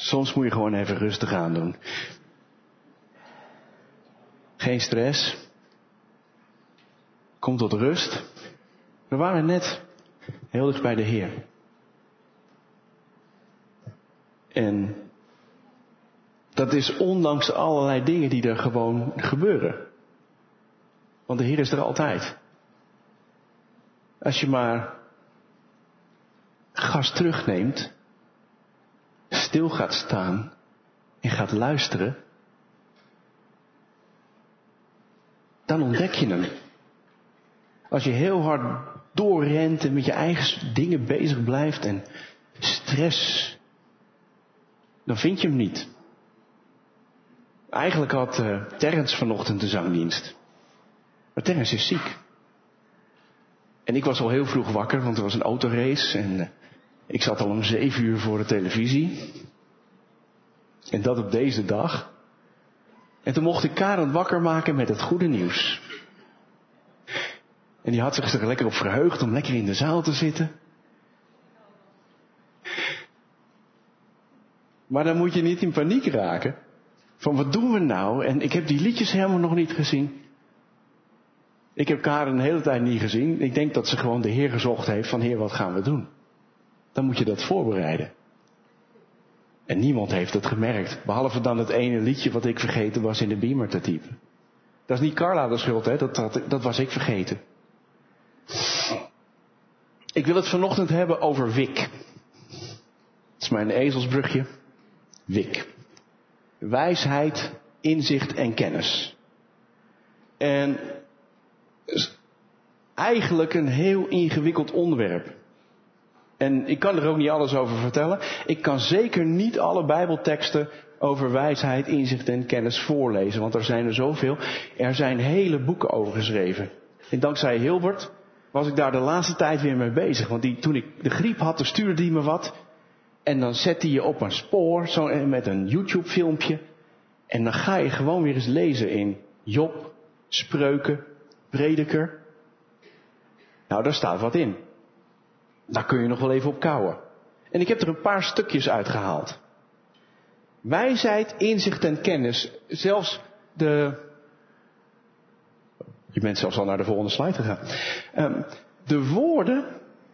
Soms moet je gewoon even rustig aandoen. Geen stress. Kom tot rust. We waren net heel dicht bij de Heer. En dat is ondanks allerlei dingen die er gewoon gebeuren. Want de Heer is er altijd. Als je maar gas terugneemt, stil gaat staan en gaat luisteren, dan ontdek je hem. Als je heel hard doorrent en met je eigen dingen bezig blijft en stress, dan vind je hem niet. Eigenlijk had Terrence vanochtend de zangdienst. Maar Terrence is ziek. En ik was al heel vroeg wakker, want er was een autorace en ik zat al om 7 uur voor de televisie. En dat op deze dag. En toen mocht ik Karen wakker maken met het goede nieuws. En die had zich er lekker op verheugd om lekker in de zaal te zitten. Maar dan moet je niet in paniek raken. Van wat doen we nou? En ik heb die liedjes helemaal nog niet gezien. Ik heb Karen de hele tijd niet gezien. Ik denk dat ze gewoon de Heer gezocht heeft van Heer, wat gaan we doen? Dan moet je dat voorbereiden. En niemand heeft het gemerkt. Behalve dan het ene liedje wat ik vergeten was in de beamer te typen. Dat is niet Carla de schuld, hè? Dat was ik vergeten. Ik wil het vanochtend hebben over Wik. Dat is mijn ezelsbrugje. Wik. Wijsheid, inzicht en kennis. En eigenlijk een heel ingewikkeld onderwerp. En ik kan er ook niet alles over vertellen. Ik kan zeker niet alle Bijbelteksten over wijsheid, inzicht en kennis voorlezen. Want er zijn er zoveel. Er zijn hele boeken over geschreven. En dankzij Hilbert was ik daar de laatste tijd weer mee bezig. Want toen ik de griep had, dan stuurde hij me wat. En dan zet hij je op een spoor, zo met een YouTube filmpje. En dan ga je gewoon weer eens lezen in Job, Spreuken, Prediker. Nou, daar staat wat in. Daar kun je nog wel even op kouwen. En ik heb er een paar stukjes uitgehaald. Wijsheid, inzicht en kennis. Zelfs Je bent zelfs al naar de volgende slide gegaan. De woorden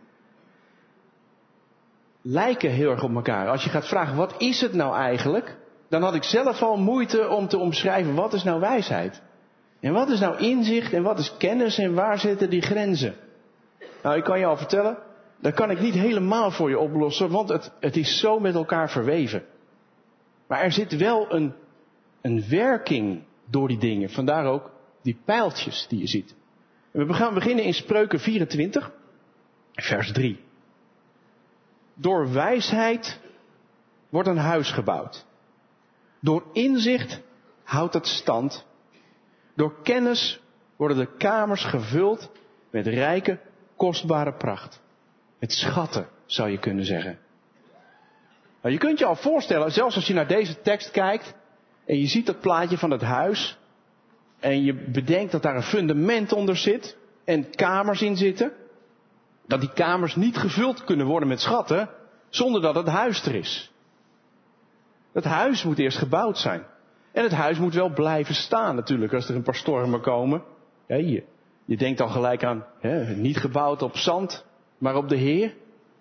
lijken heel erg op elkaar. Als je gaat vragen, wat is het nou eigenlijk? Dan had ik zelf al moeite om te omschrijven, wat is nou wijsheid? En wat is nou inzicht en wat is kennis en waar zitten die grenzen? Nou, ik kan je al vertellen, dat kan ik niet helemaal voor je oplossen, want het is zo met elkaar verweven. Maar er zit wel een werking door die dingen. Vandaar ook die pijltjes die je ziet. En we gaan beginnen in Spreuken 24, vers 3. Door wijsheid wordt een huis gebouwd. Door inzicht houdt het stand. Door kennis worden de kamers gevuld met rijke, kostbare pracht. Met schatten, zou je kunnen zeggen. Nou, je kunt je al voorstellen, zelfs als je naar deze tekst kijkt en je ziet dat plaatje van het huis en je bedenkt dat daar een fundament onder zit en kamers in zitten, dat die kamers niet gevuld kunnen worden met schatten zonder dat het huis er is. Het huis moet eerst gebouwd zijn. En het huis moet wel blijven staan natuurlijk als er een paar stormen komen. Ja, je denkt al gelijk aan, niet gebouwd op zand, maar op de Heer.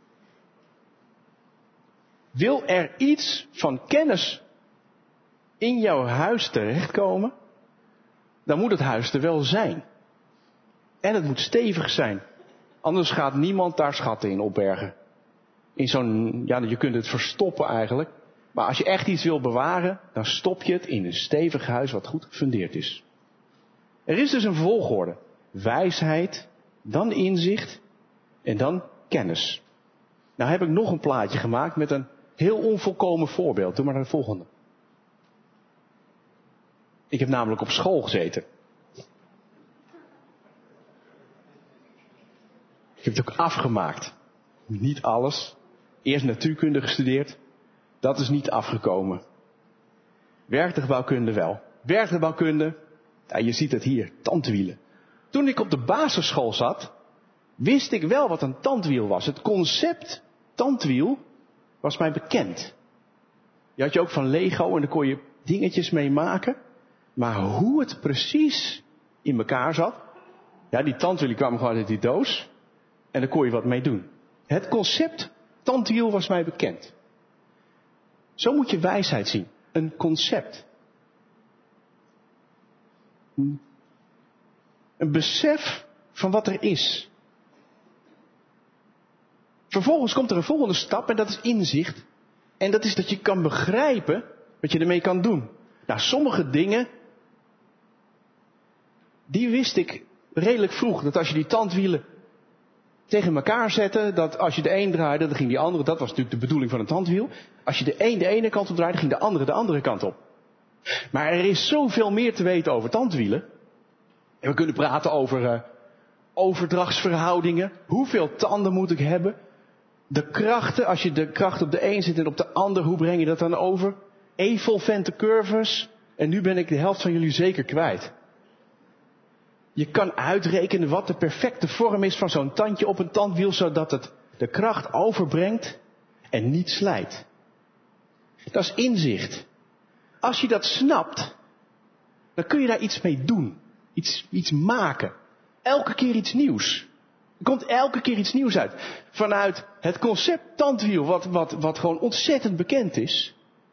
Wil er iets van kennis in jouw huis terechtkomen, dan moet het huis er wel zijn. En het moet stevig zijn. Anders gaat niemand daar schatten in opbergen. In zo'n, je kunt het verstoppen eigenlijk. Maar als je echt iets wil bewaren, dan stop je het in een stevig huis wat goed gefundeerd is. Er is dus een volgorde. Wijsheid, dan inzicht en dan kennis. Nou heb ik nog een plaatje gemaakt met een heel onvolkomen voorbeeld. Doe maar naar de volgende. Ik heb namelijk op school gezeten. Ik heb het ook afgemaakt. Niet alles. Eerst natuurkunde gestudeerd. Dat is niet afgekomen. Werktuigbouwkunde wel. Werktuigbouwkunde, je ziet het hier, tandwielen. Toen ik op de basisschool zat, wist ik wel wat een tandwiel was. Het concept tandwiel was mij bekend. Die had je ook van Lego en daar kon je dingetjes mee maken. Maar hoe het precies in elkaar zat. Ja, die tandwiel kwam gewoon uit die doos. En daar kon je wat mee doen. Het concept tandwiel was mij bekend. Zo moet je wijsheid zien. Een concept. Een besef van wat er is. Vervolgens komt er een volgende stap en dat is inzicht. En dat is dat je kan begrijpen wat je ermee kan doen. Nou, sommige dingen, die wist ik redelijk vroeg. Dat als je die tandwielen tegen elkaar zette, dat als je de een draaide, dan ging die andere. Dat was natuurlijk de bedoeling van een tandwiel. Als je de ene kant op draaide, ging de andere kant op. Maar er is zoveel meer te weten over tandwielen. En we kunnen praten over overdrachtsverhoudingen. Hoeveel tanden moet ik hebben? De krachten, als je de kracht op de een zet en op de ander, hoe breng je dat dan over? Evolvente curves. En nu ben ik de helft van jullie zeker kwijt. Je kan uitrekenen wat de perfecte vorm is van zo'n tandje op een tandwiel, zodat het de kracht overbrengt en niet slijt. Dat is inzicht. Als je dat snapt, dan kun je daar iets mee doen. Iets maken. Elke keer iets nieuws. Er komt elke keer iets nieuws uit. Vanuit het concept tandwiel, wat gewoon ontzettend bekend is.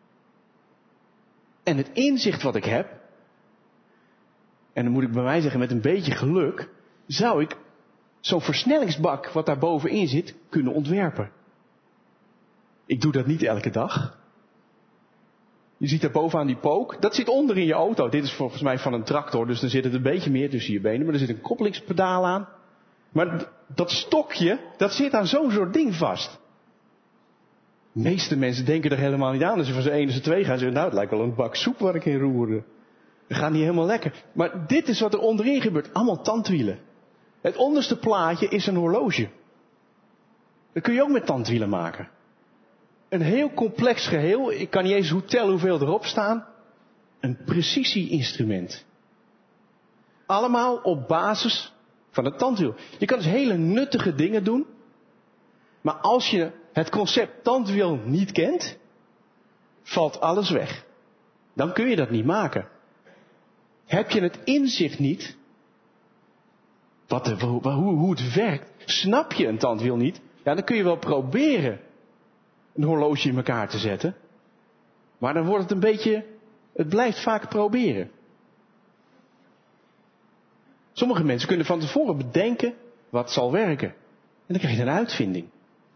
En het inzicht wat ik heb. En dan moet ik bij mij zeggen, met een beetje geluk, zou ik zo'n versnellingsbak wat daar bovenin zit, kunnen ontwerpen. Ik doe dat niet elke dag. Je ziet daar bovenaan die pook. Dat zit onder in je auto. Dit is volgens mij van een tractor, dus dan zit het een beetje meer tussen je benen. Maar er zit een koppelingspedaal aan. Maar dat stokje, dat zit aan zo'n soort ding vast. De meeste mensen denken er helemaal niet aan. Als ze van z'n 1 en z'n 2 gaan, zeggen, nou, het lijkt wel een bak soep waar ik in roerde. Dat gaat niet helemaal lekker. Maar dit is wat er onderin gebeurt. Allemaal tandwielen. Het onderste plaatje is een horloge. Dat kun je ook met tandwielen maken. Een heel complex geheel. Ik kan niet eens goed tellen hoeveel erop staan. Een precisie-instrument. Allemaal op basis van het tandwiel. Je kan dus hele nuttige dingen doen. Maar als je het concept tandwiel niet kent, valt alles weg. Dan kun je dat niet maken. Heb je het inzicht niet, hoe het werkt, snap je een tandwiel niet, ja, dan kun je wel proberen een horloge in elkaar te zetten. Maar dan wordt het een beetje, het blijft vaak proberen. Sommige mensen kunnen van tevoren bedenken wat zal werken. En dan krijg je een uitvinding.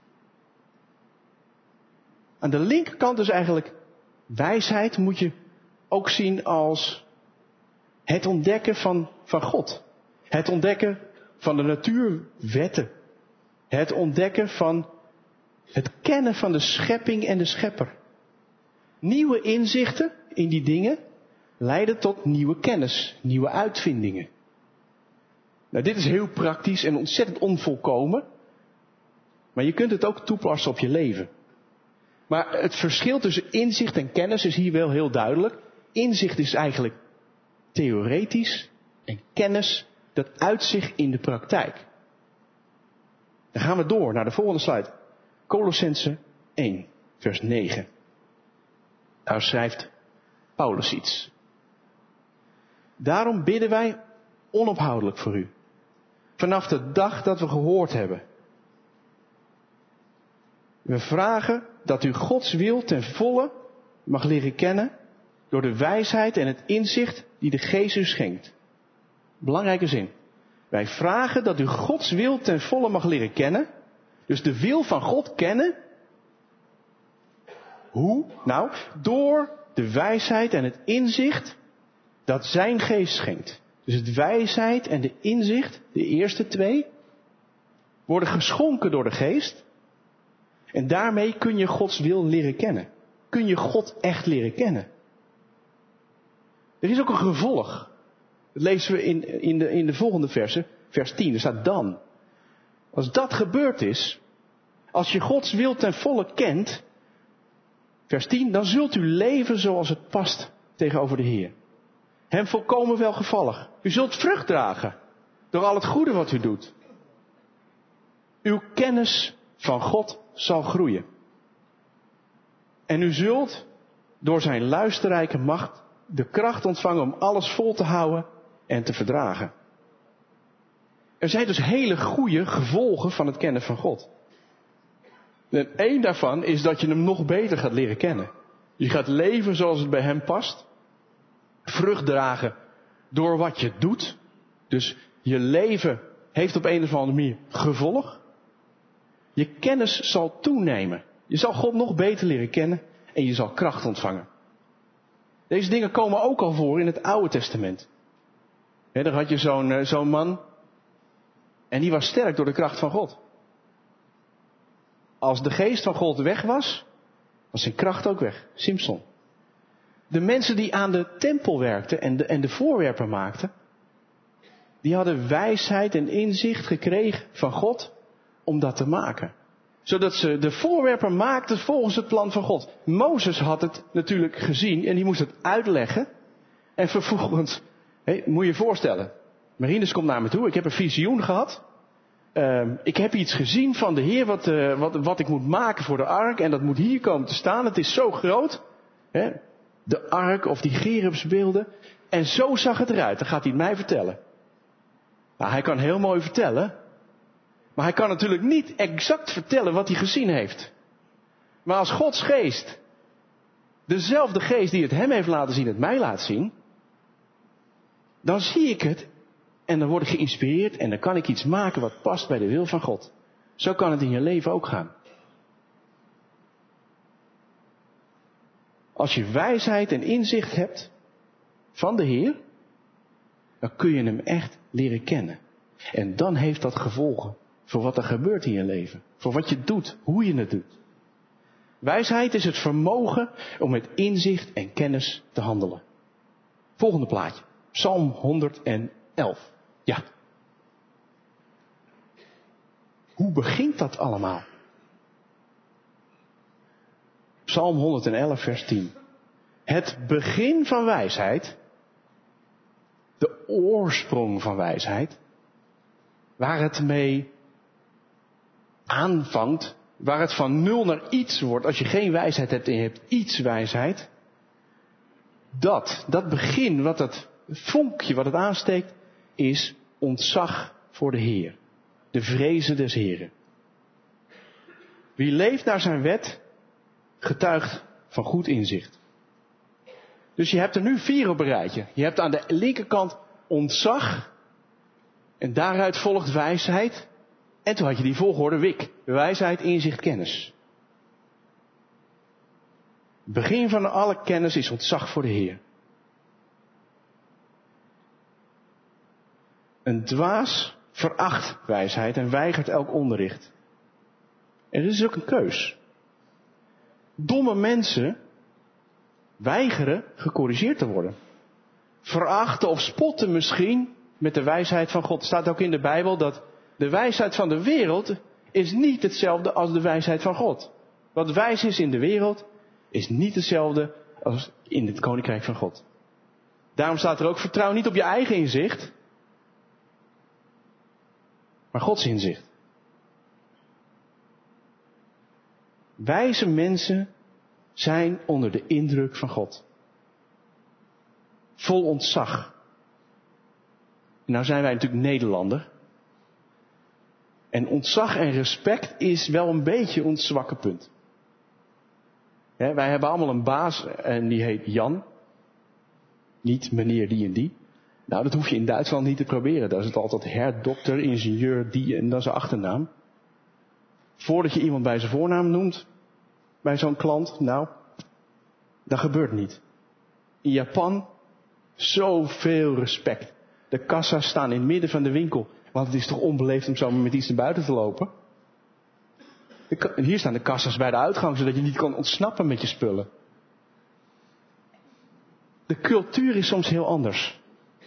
Aan de linkerkant dus eigenlijk wijsheid moet je ook zien als het ontdekken van God. Het ontdekken van de natuurwetten. Het ontdekken van het kennen van de schepping en de schepper. Nieuwe inzichten in die dingen leiden tot nieuwe kennis, nieuwe uitvindingen. Nou, dit is heel praktisch en ontzettend onvolkomen. Maar je kunt het ook toepassen op je leven. Maar het verschil tussen inzicht en kennis is hier wel heel duidelijk. Inzicht is eigenlijk theoretisch en kennis, dat uit zich in de praktijk. Dan gaan we door naar de volgende slide. Colossense 1, vers 9. Daar schrijft Paulus iets. Daarom bidden wij onophoudelijk voor u. Vanaf de dag dat we gehoord hebben. We vragen dat u Gods wil ten volle mag leren kennen door de wijsheid en het inzicht die de Geest u schenkt. Belangrijke zin. Wij vragen dat u Gods wil ten volle mag leren kennen. Dus de wil van God kennen. Hoe? Nou, door de wijsheid en het inzicht dat zijn Geest schenkt. Dus het wijsheid en de inzicht, de eerste twee, worden geschonken door de Geest. En daarmee kun je Gods wil leren kennen. Kun je God echt leren kennen. Er is ook een gevolg. Dat lezen we in de volgende verse, vers 10. Er staat dan. Als dat gebeurd is, als je Gods wil ten volle kent, vers 10, dan zult u leven zoals het past tegenover de Heer. Hem volkomen welgevallig. U zult vrucht dragen door al het goede wat u doet. Uw kennis van God zal groeien. En u zult door zijn luisterrijke macht de kracht ontvangen om alles vol te houden en te verdragen. Er zijn dus hele goede gevolgen van het kennen van God. En één daarvan is dat je hem nog beter gaat leren kennen. Je gaat leven zoals het bij hem past. Vrucht dragen door wat je doet. Dus je leven heeft op een of andere manier gevolg. Je kennis zal toenemen. Je zal God nog beter leren kennen en je zal kracht ontvangen. Deze dingen komen ook al voor in het Oude Testament. Daar had je zo'n man en die was sterk door de kracht van God. Als de geest van God weg was, was zijn kracht ook weg. Simson. De mensen die aan de tempel werkten en de voorwerpen maakten, die hadden wijsheid en inzicht gekregen van God om dat te maken. Zodat ze de voorwerpen maakten volgens het plan van God. Mozes had het natuurlijk gezien en die moest het uitleggen. En vervolgens, moet je je voorstellen, Marinus komt naar me toe, ik heb een visioen gehad. Ik heb iets gezien van de Heer wat ik moet maken voor de ark en dat moet hier komen te staan. Het is zo groot. De ark of die gerubsbeelden. En zo zag het eruit, dan gaat hij het mij vertellen. Nou, hij kan heel mooi vertellen. Maar hij kan natuurlijk niet exact vertellen wat hij gezien heeft. Maar als Gods geest, dezelfde geest die het hem heeft laten zien, het mij laat zien, dan zie ik het en dan word ik geïnspireerd en dan kan ik iets maken wat past bij de wil van God. Zo kan het in je leven ook gaan. Als je wijsheid en inzicht hebt van de Heer, dan kun je hem echt leren kennen. En dan heeft dat gevolgen voor wat er gebeurt in je leven. Voor wat je doet, hoe je het doet. Wijsheid is het vermogen om met inzicht en kennis te handelen. Volgende plaatje. Psalm 111. Ja. Hoe begint dat allemaal? Psalm 111 vers 10. Het begin van wijsheid. De oorsprong van wijsheid. Waar het mee aanvangt. Waar het van 0 naar iets wordt. Als je geen wijsheid hebt en je hebt iets wijsheid. Dat begin, wat het vonkje wat het aansteekt, is ontzag voor de Heer. De vrezen des Heren. Wie leeft naar zijn wet, getuigt van goed inzicht. Dus je hebt er nu 4 op een rijtje. Je hebt aan de linkerkant ontzag. En daaruit volgt wijsheid. En toen had je die volgorde wik. Wijsheid, inzicht, kennis. Het begin van alle kennis is ontzag voor de Heer. Een dwaas veracht wijsheid en weigert elk onderricht. En dit is ook een keus. Domme mensen weigeren gecorrigeerd te worden. Verachten of spotten misschien met de wijsheid van God. Er staat ook in de Bijbel dat de wijsheid van de wereld is niet hetzelfde als de wijsheid van God. Wat wijs is in de wereld is niet hetzelfde als in het koninkrijk van God. Daarom staat er ook: vertrouw niet op je eigen inzicht, maar Gods inzicht. Wijze mensen zijn onder de indruk van God. Vol ontzag. Nou zijn wij natuurlijk Nederlander. En ontzag en respect is wel een beetje ons zwakke punt. Wij hebben allemaal een baas en die heet Jan. Niet meneer die en die. Nou, dat hoef je in Duitsland niet te proberen. Daar is het altijd herdokter, ingenieur, die en dan zijn achternaam. Voordat je iemand bij zijn voornaam noemt, bij zo'n klant, nou, dat gebeurt niet. In Japan, zoveel respect. De kassa's staan in het midden van de winkel. Want het is toch onbeleefd om zomaar met iets naar buiten te lopen. Hier staan de kassa's bij de uitgang, zodat je niet kan ontsnappen met je spullen. De cultuur is soms heel anders.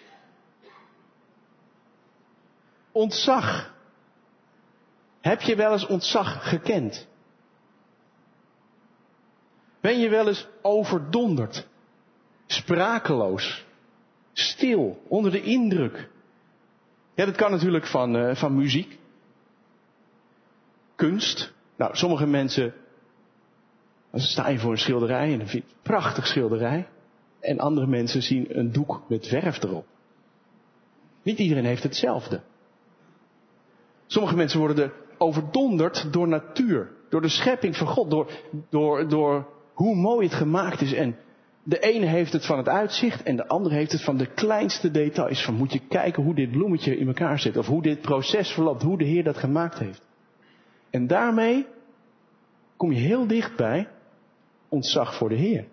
Ontzag. Heb je wel eens ontzag gekend? Ben je wel eens overdonderd? Sprakeloos? Stil? Onder de indruk? Ja, dat kan natuurlijk van muziek. Kunst. Nou, sommige mensen Dan sta je voor een schilderij en dan vind je het een prachtig schilderij. En andere mensen zien een doek met verf erop. Niet iedereen heeft hetzelfde. Sommige mensen worden er overdonderd door natuur. Door de schepping van God. Door hoe mooi het gemaakt is. En de ene heeft het van het uitzicht en de andere heeft het van de kleinste details. Van moet je kijken hoe dit bloemetje in elkaar zit. Of hoe dit proces verloopt. Hoe de Heer dat gemaakt heeft. En daarmee kom je heel dicht bij ontzag voor de Heer.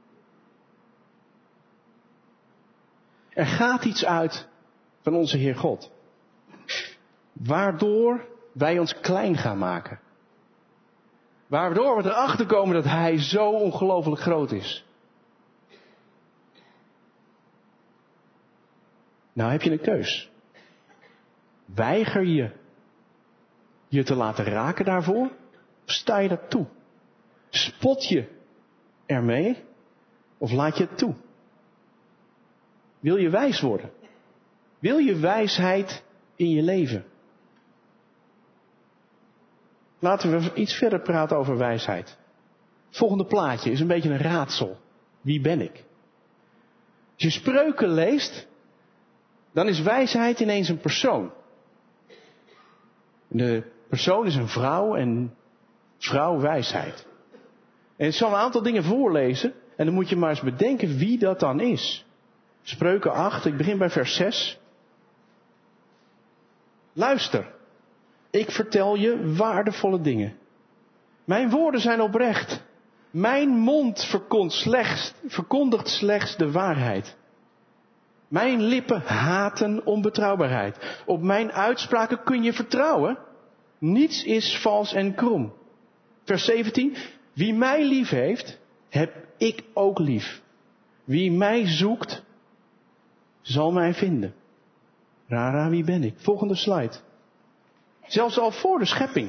Er gaat iets uit van onze Heer God. Waardoor wij ons klein gaan maken. Waardoor we erachter komen dat Hij zo ongelooflijk groot is. Nou heb je een keus. Weiger je je te laten raken daarvoor? Of sta je dat toe? Spot je ermee? Of laat je het toe? Wil je wijs worden? Wil je wijsheid in je leven? Laten we iets verder praten over wijsheid. Het volgende plaatje is een beetje een raadsel. Wie ben ik? Als je Spreuken leest, dan is wijsheid ineens een persoon. De persoon is een vrouw en vrouw wijsheid. En ik zal een aantal dingen voorlezen en dan moet je maar eens bedenken wie dat dan is. Spreuken 8, ik begin bij vers 6. Luister, ik vertel je waardevolle dingen. Mijn woorden zijn oprecht. Mijn mond verkondigt slechts de waarheid. Mijn lippen haten onbetrouwbaarheid. Op mijn uitspraken kun je vertrouwen. Niets is vals en krom. Vers 17. Wie mij lief heeft, heb ik ook lief. Wie mij zoekt, zal mij vinden. Rara, wie ben ik? Volgende slide. Zelfs al voor de schepping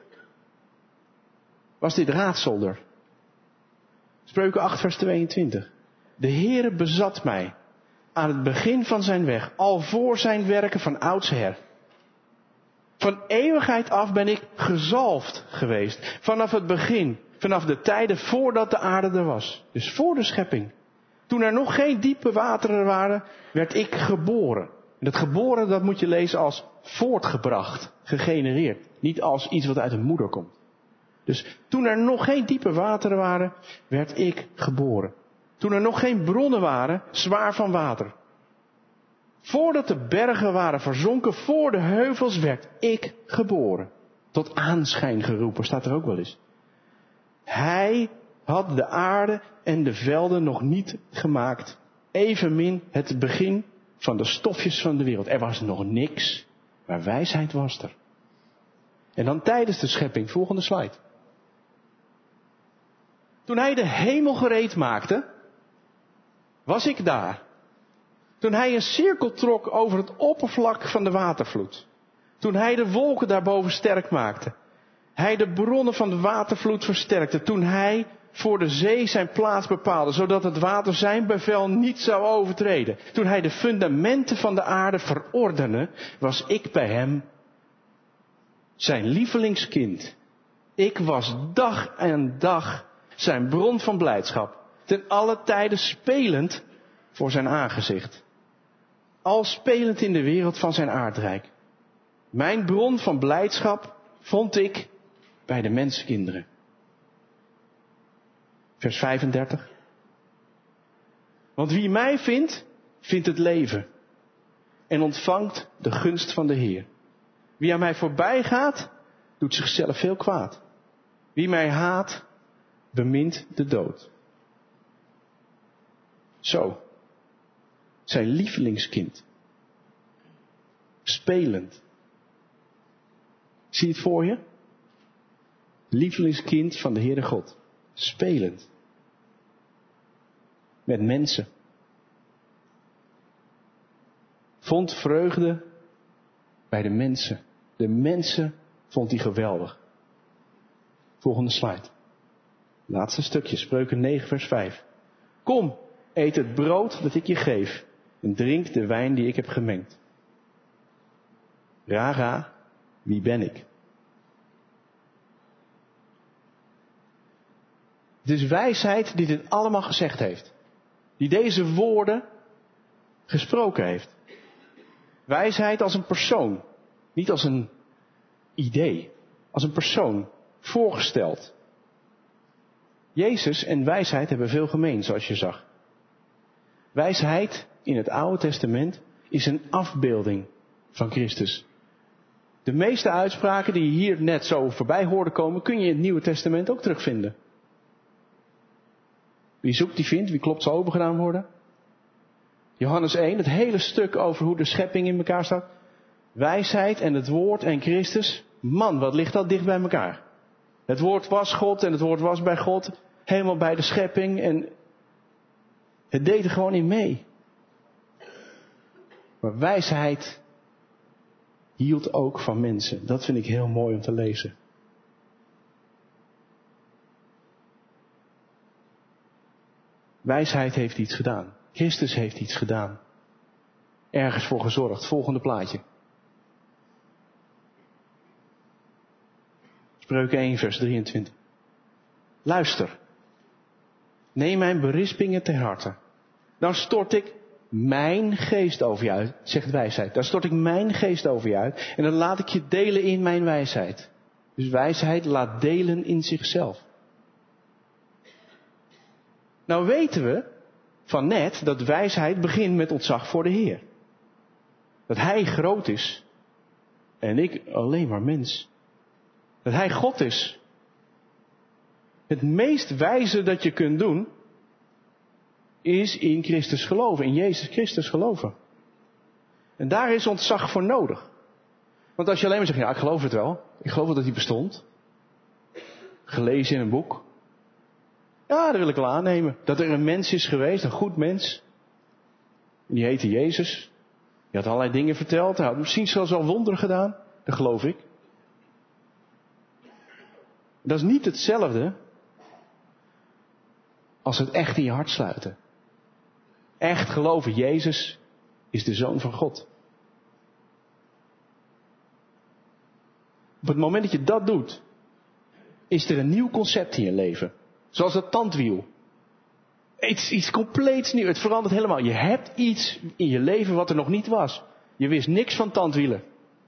was dit raadsel er. Spreuken 8 vers 22. De Heere bezat mij aan het begin van zijn weg, al voor zijn werken van oudsher. Van eeuwigheid af ben ik gezalfd geweest. Vanaf het begin, vanaf de tijden voordat de aarde er was. Dus voor de schepping. Toen er nog geen diepe wateren waren, werd ik geboren. En dat geboren, dat moet je lezen als voortgebracht, gegenereerd. Niet als iets wat uit een moeder komt. Dus toen er nog geen diepe wateren waren, werd ik geboren. Toen er nog geen bronnen waren, zwaar van water. Voordat de bergen waren verzonken, voor de heuvels werd ik geboren. Tot aanschijn geroepen, staat er ook wel eens. Hij had de aarde en de velden nog niet gemaakt. Evenmin het begin van de stofjes van de wereld. Er was nog niks, maar wijsheid was er. En dan tijdens de schepping, volgende slide. Toen hij de hemel gereed maakte, was ik daar. Toen hij een cirkel trok over het oppervlak van de watervloed. Toen hij de wolken daarboven sterk maakte. Hij de bronnen van de watervloed versterkte. Toen hij voor de zee zijn plaats bepaalde, zodat het water zijn bevel niet zou overtreden. Toen hij de fundamenten van de aarde verordende, was ik bij hem zijn lievelingskind. Ik was dag en dag zijn bron van blijdschap. Ten alle tijden spelend voor zijn aangezicht. Al spelend in de wereld van zijn aardrijk. Mijn bron van blijdschap vond ik bij de mensenkinderen. Vers 35. Want wie mij vindt, vindt het leven. En ontvangt de gunst van de Heer. Wie aan mij voorbij gaat, doet zichzelf veel kwaad. Wie mij haat, bemint de dood. Zo. Zijn lievelingskind. Spelend. Zie je het voor je? Lievelingskind van de Heere God. Spelend. Met mensen. Vond vreugde bij de mensen. De mensen vond hij geweldig. Volgende slide. Laatste stukje. Spreuken 9 vers 5. Kom, eet het brood dat ik je geef. En drink de wijn die ik heb gemengd. Rara, wie ben ik? Het is wijsheid die dit allemaal gezegd heeft. Die deze woorden gesproken heeft. Wijsheid als een persoon. Niet als een idee. Als een persoon. Voorgesteld. Jezus en wijsheid hebben veel gemeen, zoals je zag. Wijsheid in het Oude Testament is een afbeelding van Christus. De meeste uitspraken die je hier net zo voorbij hoorde komen, kun je in het Nieuwe Testament ook terugvinden. Wie zoekt, die vindt. Wie klopt, zal opengedaan worden. Johannes 1, het hele stuk over hoe de schepping in elkaar staat. Wijsheid en het woord en Christus. Man, wat ligt dat dicht bij elkaar. Het woord was God en het woord was bij God. Helemaal bij de schepping. En het deed er gewoon in mee. Maar wijsheid hield ook van mensen. Dat vind ik heel mooi om te lezen. Wijsheid heeft iets gedaan. Christus heeft iets gedaan. Ergens voor gezorgd. Volgende plaatje. Spreuken 1 vers 23. Luister. Neem mijn berispingen ter harte. Dan stort ik mijn geest over je uit, zegt wijsheid. Dan stort ik mijn geest over je uit. En dan laat ik je delen in mijn wijsheid. Dus wijsheid laat delen in zichzelf. Nou weten we van net dat wijsheid begint met ontzag voor de Heer. Dat Hij groot is. En ik alleen maar mens. Dat Hij God is. Het meest wijze dat je kunt doen, is in Christus geloven. In Jezus Christus geloven. En daar is ontzag voor nodig. Want als je alleen maar zegt, ja, ik geloof het wel. Ik geloof wel dat hij bestond. Gelezen in een boek. Ja, dat wil ik wel aannemen. Dat er een mens is geweest, een goed mens. En die heette Jezus. Die had allerlei dingen verteld. Hij had misschien zelfs al wonderen gedaan. Dat geloof ik. Dat is niet hetzelfde als het echt in je hart sluiten. Echt geloven, Jezus is de Zoon van God. Op het moment dat je dat doet, is er een nieuw concept in je leven. Zoals het tandwiel. Iets compleets nieuw. Het verandert helemaal. Je hebt iets in je leven wat er nog niet was. Je wist niks van tandwielen.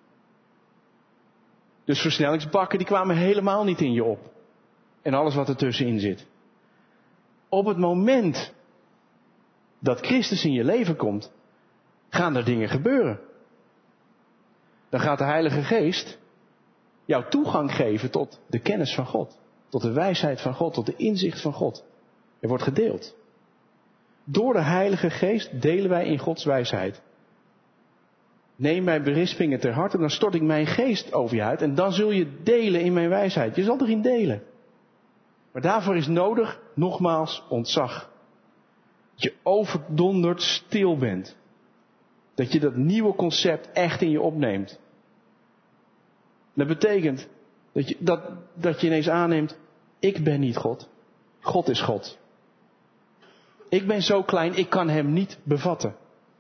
Dus versnellingsbakken die kwamen helemaal niet in je op. En alles wat er tussenin zit. Op het moment dat Christus in je leven komt, gaan er dingen gebeuren. Dan gaat de Heilige Geest jou toegang geven tot de kennis van God. Tot de wijsheid van God, tot de inzicht van God. Er wordt gedeeld. Door de Heilige Geest delen wij in Gods wijsheid. Neem mijn berispingen ter harte, dan stort ik mijn geest over je uit. En dan zul je delen in mijn wijsheid. Je zal erin delen. Maar daarvoor is nodig, nogmaals, ontzag. Dat je overdonderd stil bent. Dat je dat nieuwe concept echt in je opneemt. Dat betekent dat je ineens aanneemt, ik ben niet God. God is God. Ik ben zo klein, ik kan hem niet bevatten.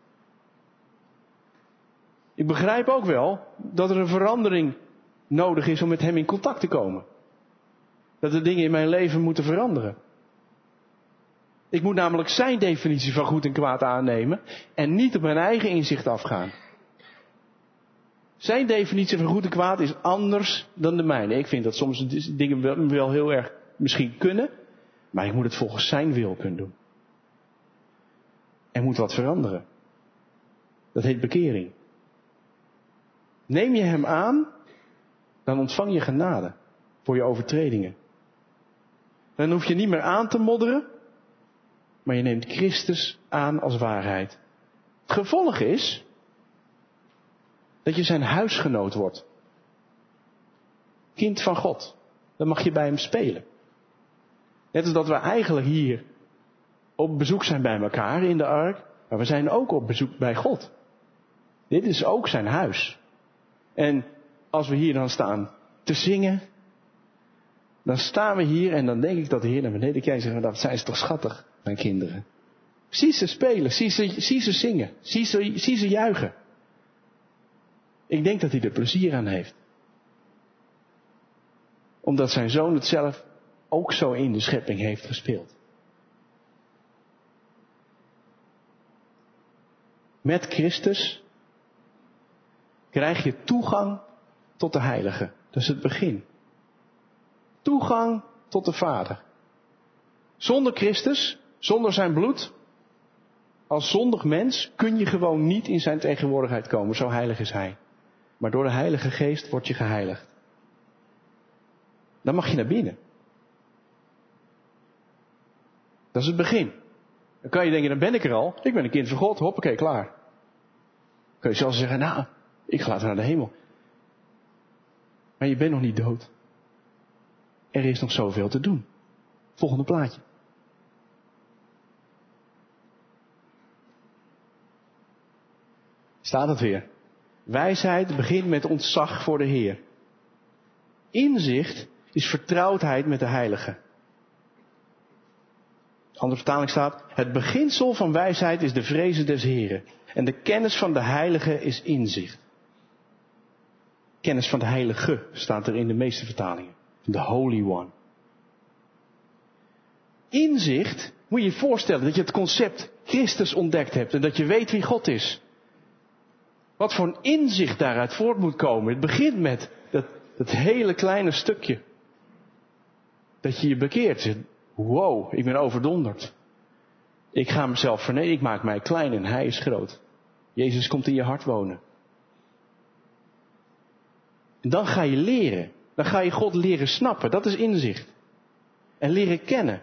Ik begrijp ook wel dat er een verandering nodig is om met hem in contact te komen. Dat er dingen in mijn leven moeten veranderen. Ik moet namelijk zijn definitie van goed en kwaad aannemen en niet op mijn eigen inzicht afgaan. Zijn definitie van goed en kwaad is anders dan de mijne. Ik vind dat soms dingen wel heel erg misschien kunnen, maar ik moet het volgens zijn wil kunnen doen. Er moet wat veranderen. Dat heet bekering. Neem je hem aan, dan ontvang je genade voor je overtredingen. Dan hoef je niet meer aan te modderen, maar je neemt Christus aan als waarheid. Het gevolg is dat je zijn huisgenoot wordt. Kind van God. Dan mag je bij hem spelen. Net als dat we eigenlijk hier op bezoek zijn bij elkaar in de ark, maar we zijn ook op bezoek bij God. Dit is ook zijn huis. En als we hier dan staan te zingen, dan staan we hier en dan denk ik dat de Heer naar beneden kijkt en zegt, dat zijn ze toch schattig, mijn kinderen. Zie ze spelen, zie ze zingen, zie ze juichen. Ik denk dat hij er plezier aan heeft. Omdat zijn zoon het zelf ook zo in de schepping heeft gespeeld. Met Christus krijg je toegang tot de Heilige. Dat is het begin. Toegang tot de Vader. Zonder Christus, zonder zijn bloed, als zondig mens kun je gewoon niet in zijn tegenwoordigheid komen. Zo heilig is hij. Maar door de Heilige Geest word je geheiligd. Dan mag je naar binnen. Dat is het begin. Dan kan je denken, dan ben ik er al. Ik ben een kind van God. Hoppakee, klaar. Dan kun je zelfs zeggen, nou, ik ga later naar de hemel. Maar je bent nog niet dood. Er is nog zoveel te doen. Volgende plaatje. Staat het weer. Wijsheid begint met ontzag voor de Heer. Inzicht is vertrouwdheid met de Heilige. De andere vertaling staat, het beginsel van wijsheid is de vrezen des Heren. En de kennis van de Heilige is inzicht. Kennis van de Heilige staat er in de meeste vertalingen. The Holy One. Inzicht, moet je je voorstellen dat je het concept Christus ontdekt hebt en dat je weet wie God is. Wat voor een inzicht daaruit voort moet komen. Het begint met dat hele kleine stukje. Dat je je bekeert. Wow, ik ben overdonderd. Ik ga mezelf vernederen, ik maak mij klein en hij is groot. Jezus komt in je hart wonen. En dan ga je leren. Dan ga je God leren snappen. Dat is inzicht. En leren kennen.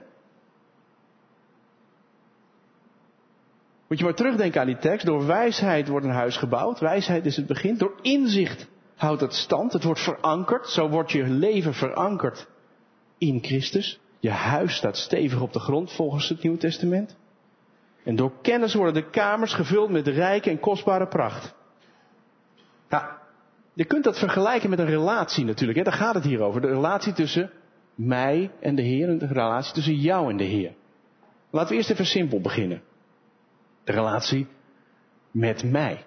Moet je maar terugdenken aan die tekst. Door wijsheid wordt een huis gebouwd. Wijsheid is het begin. Door inzicht houdt het stand. Het wordt verankerd. Zo wordt je leven verankerd in Christus. Je huis staat stevig op de grond volgens het Nieuwe Testament. En door kennis worden de kamers gevuld met rijke en kostbare pracht. Ja, je kunt dat vergelijken met een relatie natuurlijk. Hè? Daar gaat het hier over. De relatie tussen mij en de Heer. En de relatie tussen jou en de Heer. Laten we eerst even simpel beginnen. De relatie met mij.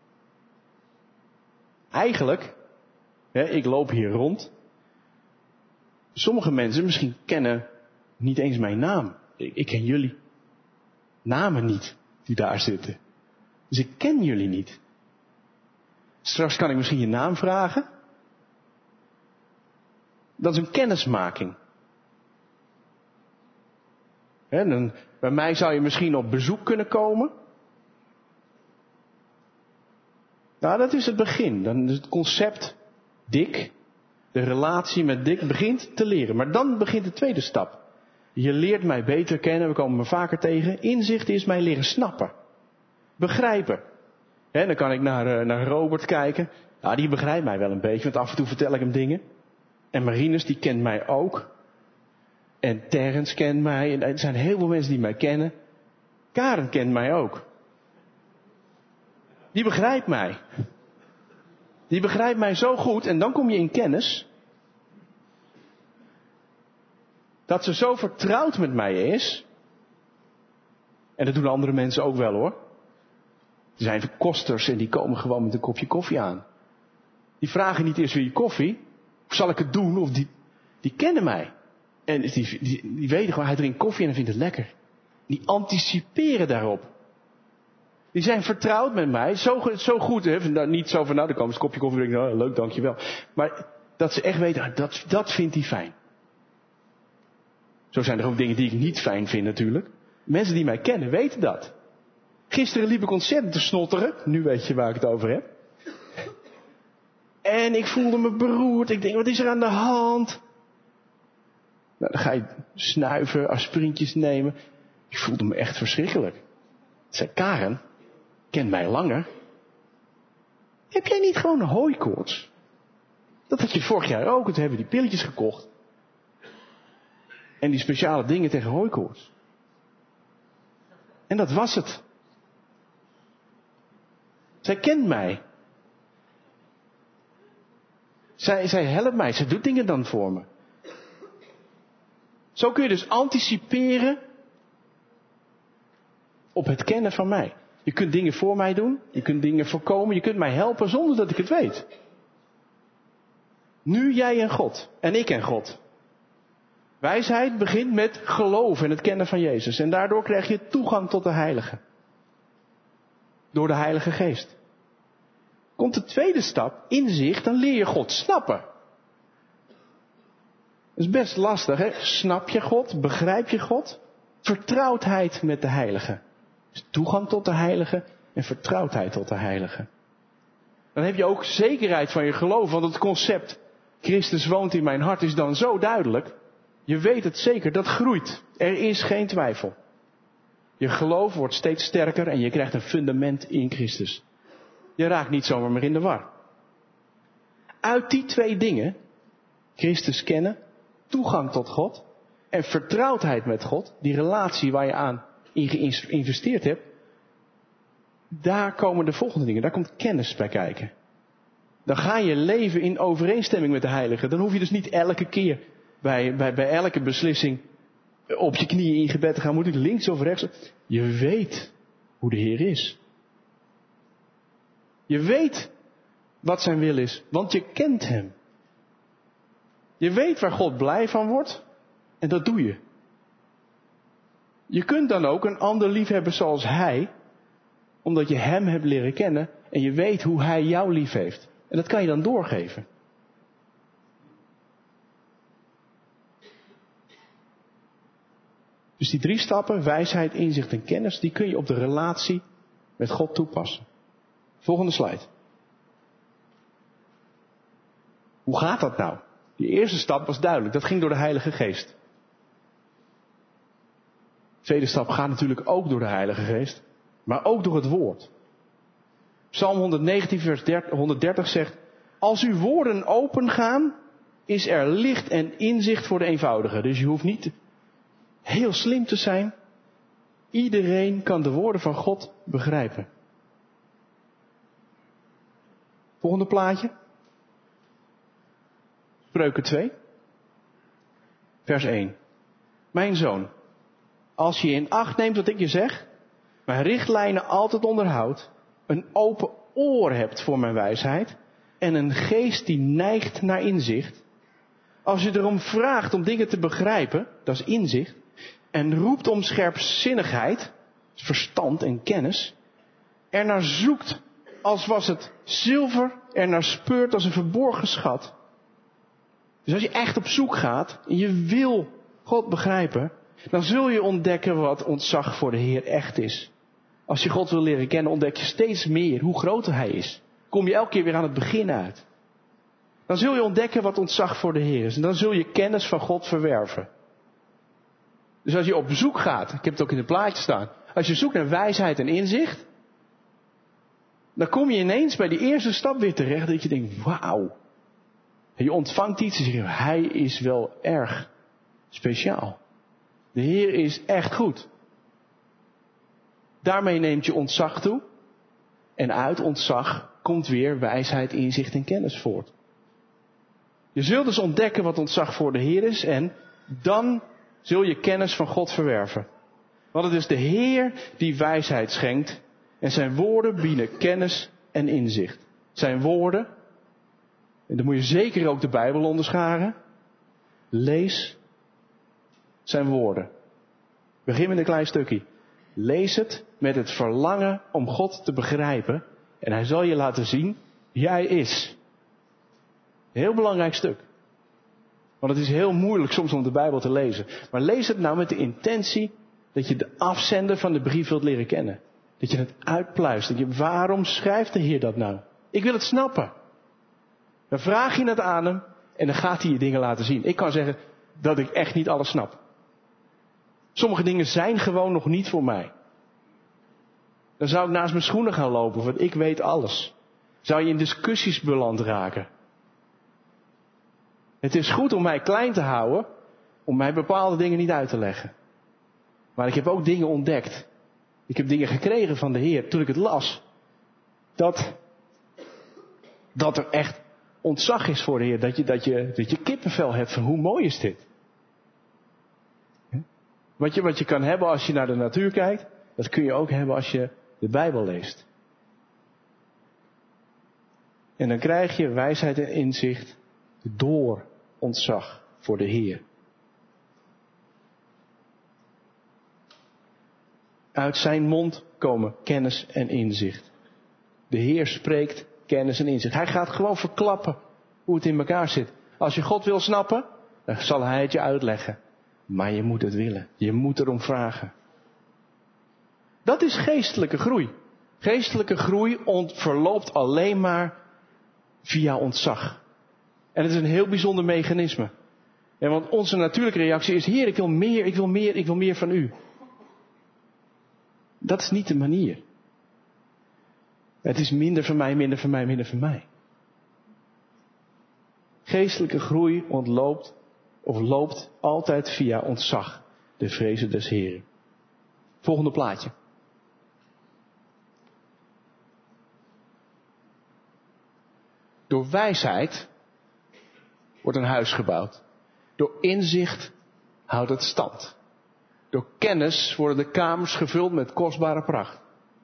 Eigenlijk, ik loop hier rond. Sommige mensen misschien kennen niet eens mijn naam. Ik ken jullie namen niet die daar zitten. Dus ik ken jullie niet. Straks kan ik misschien je naam vragen. Dat is een kennismaking. Bij mij zou je misschien op bezoek kunnen komen. Nou, dat is het begin. Dan is het concept Dick, de relatie met Dick, begint te leren. Maar dan begint de tweede stap. Je leert mij beter kennen, we komen me vaker tegen. Inzicht is mij leren snappen. Begrijpen. Dan kan ik naar Robert kijken. Ja, die begrijpt mij wel een beetje, want af en toe vertel ik hem dingen. En Marinus, die kent mij ook. En Terrence kent mij. En er zijn heel veel mensen die mij kennen. Karen kent mij ook. Die begrijpt mij. Die begrijpt mij zo goed. En dan kom je in kennis. Dat ze zo vertrouwd met mij is. En dat doen andere mensen ook wel hoor. Er zijn verkosters en die komen gewoon met een kopje koffie aan. Die vragen niet eerst weer je koffie. Of zal ik het doen? Of die kennen mij. En die weten gewoon, hij drinkt koffie en hij vindt het lekker. Die anticiperen daarop. Die zijn vertrouwd met mij. Zo goed. Hè? Niet zo van, dan komt een kopje koffie en denk ik, nou, leuk, dankjewel. Maar dat ze echt weten, dat vindt hij fijn. Zo zijn er ook dingen die ik niet fijn vind natuurlijk. Mensen die mij kennen weten dat. Gisteren liep ik ontzettend te snotteren. Nu weet je waar ik het over heb. En ik voelde me beroerd. Ik denk, wat is er aan de hand? Nou, dan ga je snuiven, aspirintjes nemen. Ik voelde me echt verschrikkelijk. Zei Karen, kent mij langer. Heb jij niet gewoon een hooikoorts? Dat had je vorig jaar ook. Toen hebben we die pilletjes gekocht. En die speciale dingen tegen hooikoorts. En dat was het. Zij kent mij. Zij helpt mij. Zij doet dingen dan voor me. Zo kun je dus anticiperen op het kennen van mij. Je kunt dingen voor mij doen. Je kunt dingen voorkomen. Je kunt mij helpen zonder dat ik het weet. Nu jij en God. En ik en God. Wijsheid begint met geloven en het kennen van Jezus. En daardoor krijg je toegang tot de Heilige. Door de Heilige Geest. Komt de tweede stap, inzicht, dan leer je God snappen. Dat is best lastig, hè? Snap je God? Begrijp je God? Vertrouwdheid met de Heilige. Dus toegang tot de Heilige en vertrouwdheid tot de Heilige. Dan heb je ook zekerheid van je geloof, want het concept Christus woont in mijn hart is dan zo duidelijk. Je weet het zeker, dat groeit. Er is geen twijfel. Je geloof wordt steeds sterker en je krijgt een fundament in Christus. Je raakt niet zomaar meer in de war. Uit die twee dingen, Christus kennen, toegang tot God en vertrouwdheid met God, die relatie waar je aan in geïnvesteerd hebt, daar komen de volgende dingen, daar komt kennis bij kijken. Dan ga je leven in overeenstemming met de Heilige. Dan hoef je dus niet elke keer bij elke beslissing op je knieën in gebed te gaan. Moet ik links of rechts? Je weet hoe de Heer is. Je weet wat zijn wil is, want je kent Hem. Je weet waar God blij van wordt en dat doe je. Je kunt dan ook een ander liefhebben zoals Hij, omdat je Hem hebt leren kennen en je weet hoe Hij jou lief heeft. En dat kan je dan doorgeven. Dus die 3 stappen, wijsheid, inzicht en kennis, die kun je op de relatie met God toepassen. Volgende slide. Hoe gaat dat nou? Die eerste stap was duidelijk, dat ging door de Heilige Geest. De tweede stap gaat natuurlijk ook door de Heilige Geest, maar ook door het woord. Psalm 119 vers 130 zegt, als uw woorden opengaan, is er licht en inzicht voor de eenvoudigen. Dus je hoeft niet heel slim te zijn. Iedereen kan de woorden van God begrijpen. Volgende plaatje. Spreuken 2. Vers 1. Mijn zoon, als je in acht neemt wat ik je zeg, mijn richtlijnen altijd onderhoudt, een open oor hebt voor mijn wijsheid en een geest die neigt naar inzicht. Als je erom vraagt om dingen te begrijpen, dat is inzicht, en roept om scherpzinnigheid, verstand en kennis, ernaar zoekt als was het zilver, ernaar speurt als een verborgen schat. Dus als je echt op zoek gaat en je wil God begrijpen, dan zul je ontdekken wat ontzag voor de Heer echt is. Als je God wil leren kennen, ontdek je steeds meer hoe groot Hij is. Kom je elke keer weer aan het begin uit. Dan zul je ontdekken wat ontzag voor de Heer is. En dan zul je kennis van God verwerven. Dus als je op zoek gaat, ik heb het ook in het plaatje staan. Als je zoekt naar wijsheid en inzicht, dan kom je ineens bij die eerste stap weer terecht dat je denkt, wauw. En je ontvangt iets en je zegt, Hij is wel erg speciaal. De Heer is echt goed. Daarmee neemt je ontzag toe. En uit ontzag komt weer wijsheid, inzicht en kennis voort. Je zult dus ontdekken wat ontzag voor de Heer is. En dan zul je kennis van God verwerven. Want het is de Heer die wijsheid schenkt. En zijn woorden bieden kennis en inzicht. Zijn woorden. En dan moet je zeker ook de Bijbel onderscharen. Lees zijn woorden. Begin met een klein stukje. Lees het met het verlangen om God te begrijpen. En Hij zal je laten zien wie Hij is. Een heel belangrijk stuk. Want het is heel moeilijk soms om de Bijbel te lezen. Maar lees het nou met de intentie dat je de afzender van de brief wilt leren kennen. Dat je het uitpluist. Waarom schrijft de Heer dat nou? Ik wil het snappen. Dan vraag je het aan Hem en dan gaat Hij je dingen laten zien. Ik kan zeggen dat ik echt niet alles snap. Sommige dingen zijn gewoon nog niet voor mij. Dan zou ik naast mijn schoenen gaan lopen, want ik weet alles. Zou je in discussies beland raken. Het is goed om mij klein te houden, om mij bepaalde dingen niet uit te leggen. Maar ik heb ook dingen ontdekt. Ik heb dingen gekregen van de Heer toen ik het las. Dat er echt ontzag is voor de Heer. Dat je kippenvel hebt van hoe mooi is dit. Wat je kan hebben als je naar de natuur kijkt, dat kun je ook hebben als je de Bijbel leest. En dan krijg je wijsheid en inzicht door ontzag voor de Heer. Uit zijn mond komen kennis en inzicht. De Heer spreekt kennis en inzicht. Hij gaat gewoon verklappen hoe het in elkaar zit. Als je God wil snappen, dan zal hij het je uitleggen. Maar je moet het willen. Je moet erom vragen. Dat is geestelijke groei. Geestelijke groei verloopt alleen maar via ontzag. En het is een heel bijzonder mechanisme. En want onze natuurlijke reactie is: Heer, ik wil meer, ik wil meer, ik wil meer van u. Dat is niet de manier. Het is minder van mij, minder van mij, minder van mij. Geestelijke groei loopt altijd via ontzag. De vrezen des Heren. Volgende plaatje. Door wijsheid wordt een huis gebouwd. Door inzicht houdt het stand. Door kennis worden de kamers gevuld met kostbare pracht.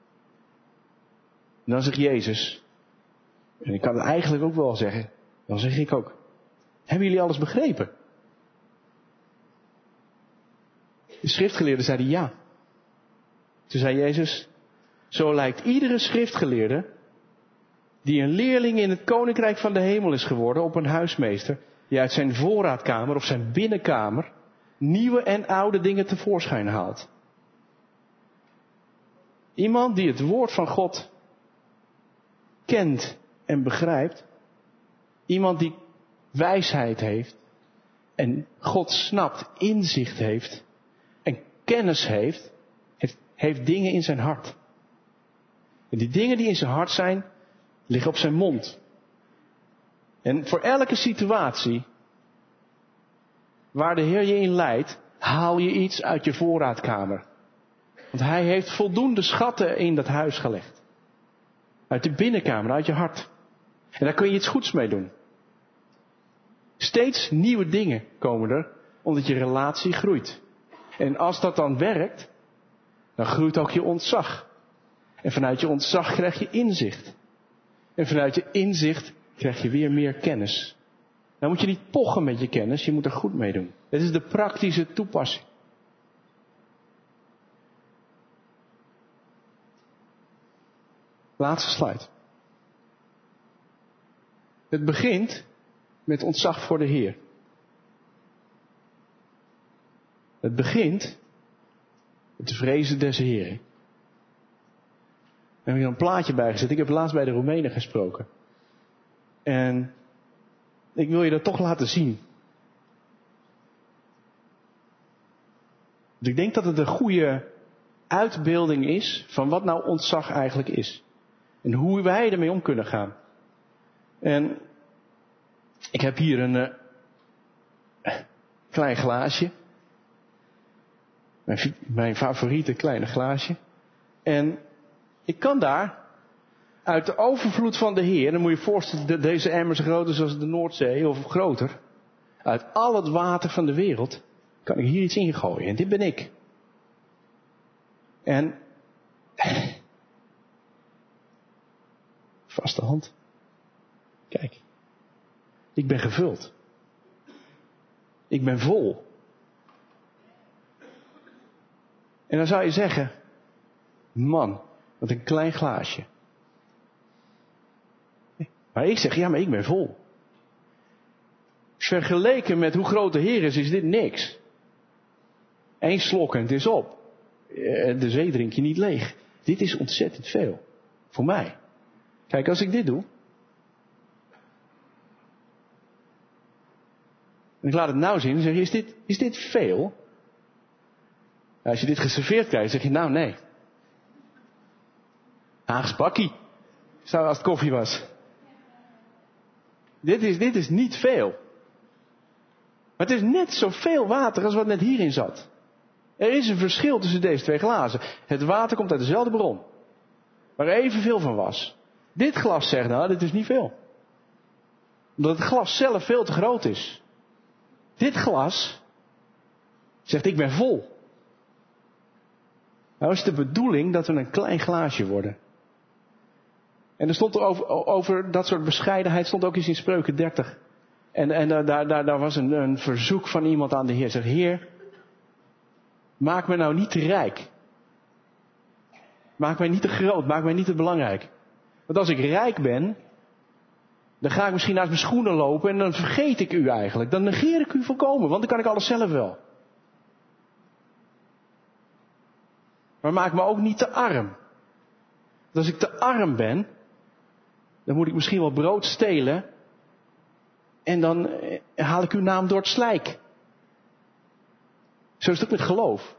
En dan zegt Jezus, en ik kan het eigenlijk ook wel zeggen, dan zeg ik ook: hebben jullie alles begrepen? De schriftgeleerden zeiden ja. Toen zei Jezus: zo lijkt iedere schriftgeleerde die een leerling in het koninkrijk van de hemel is geworden op een huismeester die uit zijn voorraadkamer of zijn binnenkamer nieuwe en oude dingen tevoorschijn haalt. Iemand die het woord van God kent en begrijpt. Iemand die wijsheid heeft en God snapt, inzicht heeft en kennis heeft dingen in zijn hart. En die dingen die in zijn hart zijn, liggen op zijn mond. En voor elke situatie waar de Heer je in leidt, haal je iets uit je voorraadkamer. Want hij heeft voldoende schatten in dat huis gelegd. Uit de binnenkamer, uit je hart. En daar kun je iets goeds mee doen. Steeds nieuwe dingen komen er, omdat je relatie groeit. En als dat dan werkt, dan groeit ook je ontzag. En vanuit je ontzag krijg je inzicht. En vanuit je inzicht krijg je weer meer kennis. Nou moet je niet pochen met je kennis, je moet er goed mee doen. Dit is de praktische toepassing. Laatste slide. Het begint met ontzag voor de Heer. Het begint met de vrezen des Heren. Daar heb ik een plaatje bij gezet. Ik heb laatst bij de Roemenen gesproken. En ik wil je dat toch laten zien. Dus ik denk dat het een goede uitbeelding is van wat nou ontzag eigenlijk is. En hoe wij ermee om kunnen gaan. En ik heb hier een klein glaasje. Mijn favoriete kleine glaasje. En ik kan daar uit de overvloed van de Heer, dan moet je je voorstellen, deze emmer is groter zoals de Noordzee of groter. Uit al het water van de wereld kan ik hier iets ingooien. En dit ben ik. En vaste hand. Kijk. Ik ben gevuld. Ik ben vol. En dan zou je zeggen: man, wat een klein glaasje. Maar ik zeg: ja, maar ik ben vol. Vergeleken met hoe groot de Heer is dit niks. 1 slok en het is op. De zee drink je niet leeg. Dit is ontzettend veel. Voor mij. Kijk, als ik dit doe. En ik laat het nou zien. Dan zeg je: is dit veel? Als je dit geserveerd krijgt, zeg je: nou, nee. Haags bakkie. Zou als het koffie was. Dit is niet veel. Maar het is net zoveel water als wat net hierin zat. Er is een verschil tussen deze 2 glazen. Het water komt uit dezelfde bron. Waar er evenveel van was. Dit glas zegt: nou, dit is niet veel. Omdat het glas zelf veel te groot is. Dit glas zegt: ik ben vol. Nou is de bedoeling dat we een klein glaasje worden. En er stond over dat soort bescheidenheid stond ook eens in Spreuken 30. En daar was een verzoek van iemand aan de Heer. Zegt: Heer, maak me nou niet te rijk. Maak mij niet te groot, maak mij niet te belangrijk. Want als ik rijk ben, dan ga ik misschien naast mijn schoenen lopen en dan vergeet ik u eigenlijk. Dan negeer ik u volkomen, want dan kan ik alles zelf wel. Maar maak me ook niet te arm. Want als ik te arm ben, dan moet ik misschien wel brood stelen en dan haal ik uw naam door het slijk. Zo is het ook met geloof.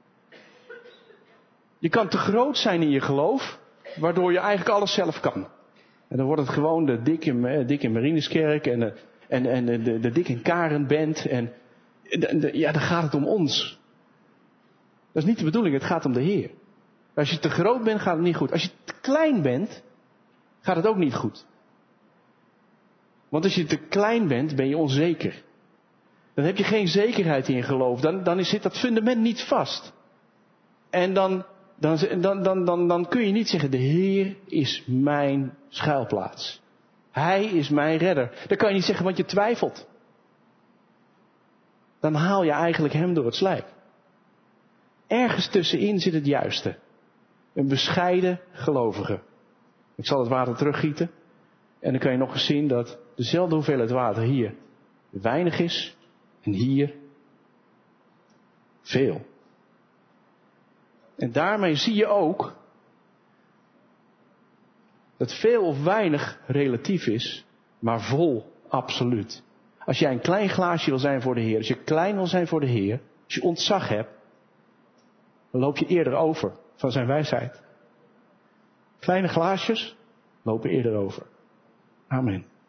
Je kan te groot zijn in je geloof, waardoor je eigenlijk alles zelf kan. En dan wordt het gewoon de Dick in Marinuskerk en de Dick in Karenband. En dan gaat het om ons. Dat is niet de bedoeling, het gaat om de Heer. Als je te groot bent, gaat het niet goed. Als je te klein bent, gaat het ook niet goed. Want als je te klein bent, ben je onzeker. Dan heb je geen zekerheid in je geloof. Dan zit dat fundament niet vast. En dan kun je niet zeggen, de Heer is mijn schuilplaats. Hij is mijn redder. Dat kan je niet zeggen, want je twijfelt. Dan haal je eigenlijk hem door het slijk. Ergens tussenin zit het juiste. Een bescheiden gelovige. Ik zal het water teruggieten. En dan kan je nog eens zien dat dezelfde hoeveelheid water hier weinig is. En hier veel. En daarmee zie je ook dat veel of weinig relatief is, maar vol absoluut. Als jij een klein glaasje wil zijn voor de Heer, als je klein wil zijn voor de Heer, als je ontzag hebt, dan loop je eerder over van zijn wijsheid. Kleine glaasjes lopen eerder over. Amen.